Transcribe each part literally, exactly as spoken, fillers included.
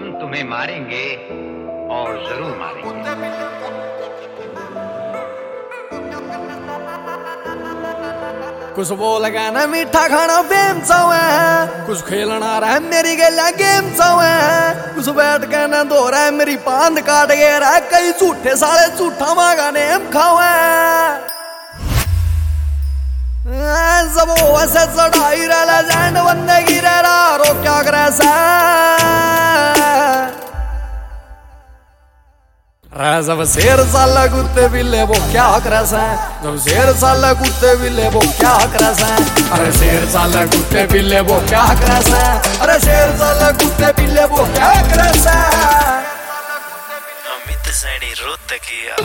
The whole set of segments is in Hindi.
हम तुम्हें मारेंगे और जरूर मारेंगे। कुछ बोल गया ना मीठा खाना बेम है, कुछ खेलना रहा है मेरी गला गेम है, कुछ बैठ के ना दो रहा है मेरी पांद काट गया रहा है, कई झूठे साले झूठा मांगा नेम खावे सब वैसे चढ़ाई रहा जैंड बंदे की रह रहा रो क्या करे जब शेर साला कुत्ते बिल्ले वो क्या करे जब शेर साला कुत्ते बिल्ले वो क्या करे अरे शेर साला कुत्ते बिल्ले वो क्या करे अरे शेर साला कुत्ते बिल्ले वो क्या करे अमित सैनी रोत किया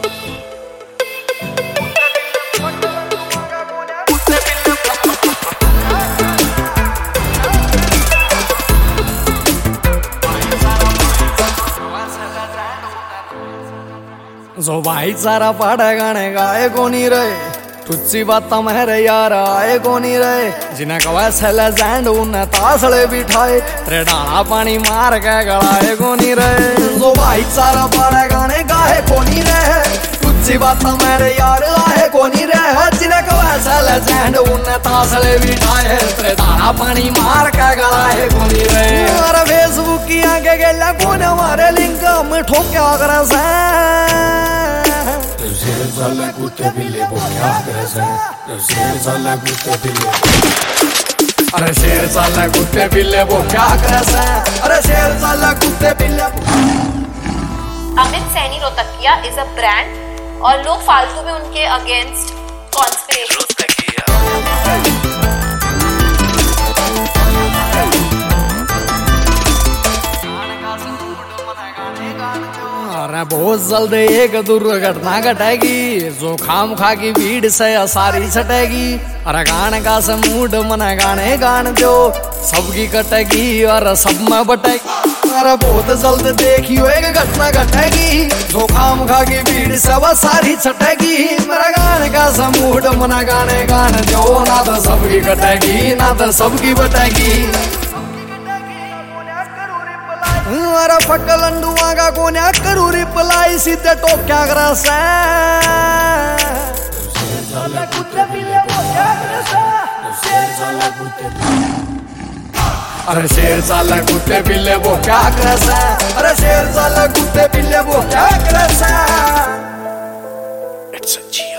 जो भाईचारा पाड़े गाने गाए कोनी रहे तुझी बात मेरे यार आए कोनी रहे जिन्हें कवा छले जैंड उन्हें तासले बिठाए तेरे डाला पानी मार के गड़ाए कोनी रहे जो भाईचारा पाड़े गाने गाए कोनी रहे तुझी बात मेरे यार आए कोनी रहे जिन्हें कवा छले जैंड उन्हें तासले बिठाए तेरे डाला पानी मार के गड़ाए कोनी रहे हमारा फेसबुक की आगे गेला कोने हमारे लिंक में ठोक्या करे से शेर साला कुत्ते बिल्ले वो क्या करे शेर साला कुत्ते बिल्ले अरे शेर साला कुत्ते बिल्ले वो क्या करे अरे शेर साला कुत्ते बिल्ले। Amit Saini Rohtakiya is a brand और लोग फालतू में उनके अगेंस्ट कॉन्स्पिरेशन अरे बहुत जल्द एक दुर्घटना घटेगी जो खाम खा की भीड़ से सारी छटेगी अरे गाने का से मूड मना गाने गान दो सबकी कटेगी और सब में बटेगी अरे बहुत जल्द देखियो एक घटना घटेगी जो खाम खा की भीड़ से वो सारी छटेगी मेरा गाने का से मूड मना गाने गान दो ना तो सबकी कटेगी ना तो सबकी बटेगी अरे फटल अंडुआ का कोन्या करू रिप्लाई सीधे टोक्या करा से अरे शेर साला कुत्ते बिल्ले वो क्या करे अरे शेर साला कुत्ते बिल्ले वो क्या करे।